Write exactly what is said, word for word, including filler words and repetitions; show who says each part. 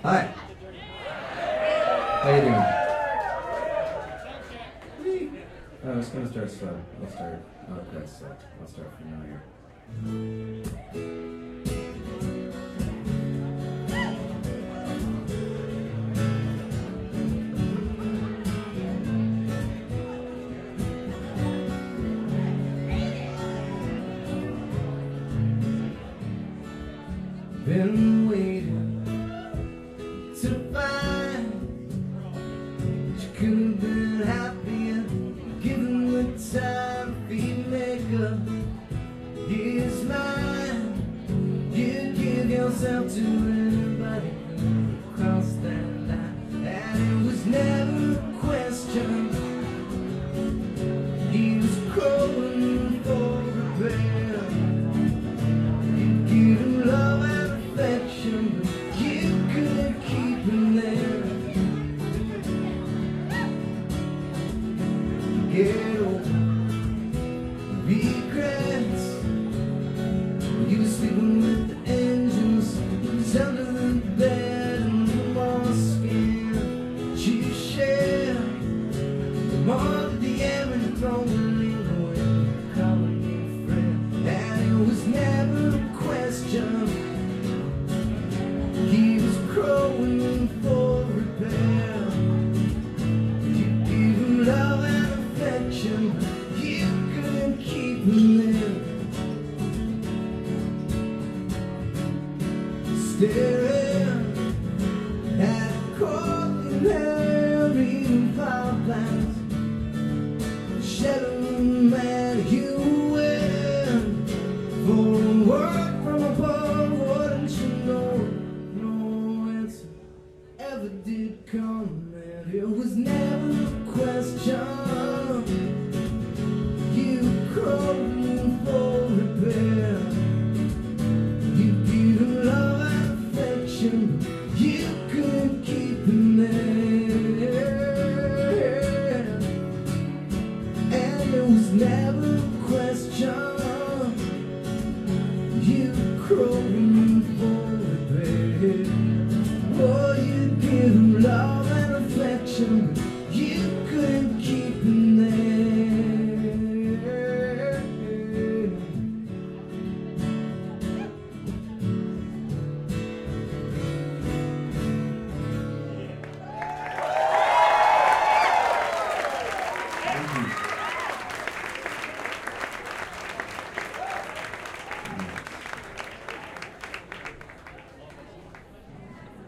Speaker 1: Hi. How you doing? Oh, I was gonna start slow. I'll start not quite slow. I'll start familiar. Been waiting to find you could have been happier, given the time for you make up. Here's mine. You give yourself to anybody who crossed that line, and it was never a question. He was crawling for repair. You give him love and affection, but you couldn't keep him there. Get over regrets. You were sleeping with the engines, it was under the bed and the more skin that you share. The more of the air when you're throwing it away, calling you a friend, and it was never a question. He was growing for repair. You gave him love and affection, you couldn't keep him there. Staring at cold and reading power plants, shadow